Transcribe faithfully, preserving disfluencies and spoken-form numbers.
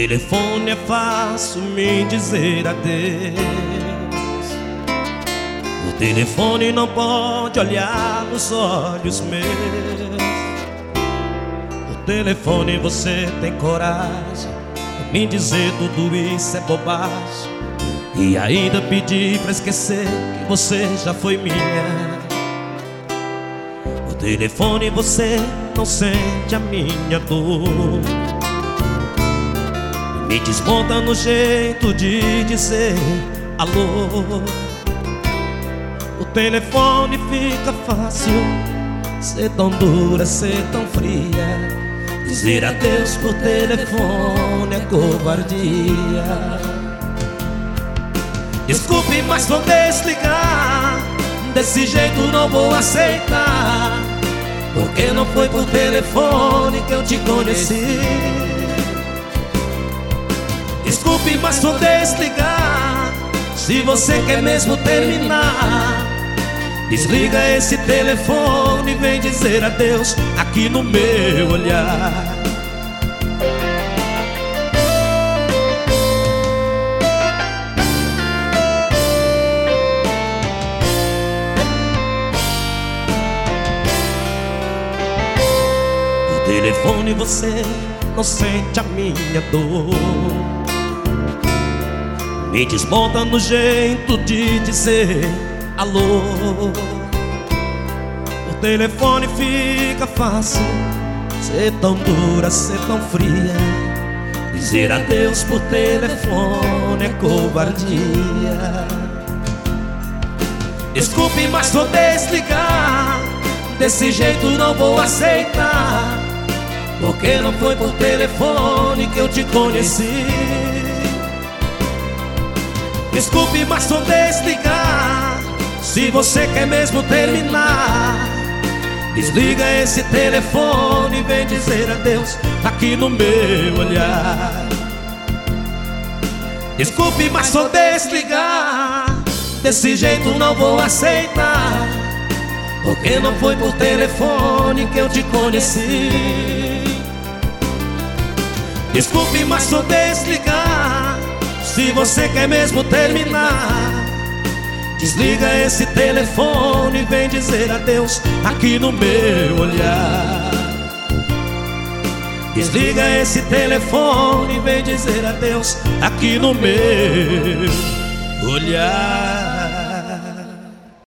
telefone é fácil me dizer adeus. O telefone não pode olhar nos olhos meus. O telefone você tem coragem de me dizer tudo isso é bobagem e ainda pedir pra esquecer que você já foi minha. O telefone você não sente a minha dor, me desmonta no jeito de dizer alô. O telefone fica fácil ser tão dura, ser tão fria. Dizer adeus por telefone é covardia. Desculpe, mas vou desligar, desse jeito não vou aceitar, porque não foi por telefone que eu te conheci. Desculpe, mas vou desligar, se você quer mesmo terminar. Desliga esse telefone e vem dizer adeus aqui no meu olhar. No telefone você não sente a minha dor, me desmonta no jeito de dizer alô. O telefone fica fácil ser tão dura, ser tão fria. Dizer adeus por telefone é covardia. Desculpe, mas vou desligar, desse jeito não vou aceitar, porque não foi por telefone que eu te conheci. Desculpe, mas vou desligar, se você quer mesmo terminar. Desliga esse telefone e vem dizer adeus aqui no meu olhar. Desculpe, mas vou desligar, desse jeito não vou aceitar, porque não foi por telefone que eu te conheci. Desculpe, mas vou desligar, se você quer mesmo terminar. Desliga esse telefone e vem dizer adeus aqui no meu olhar. Desliga esse telefone e vem dizer adeus aqui no meu olhar.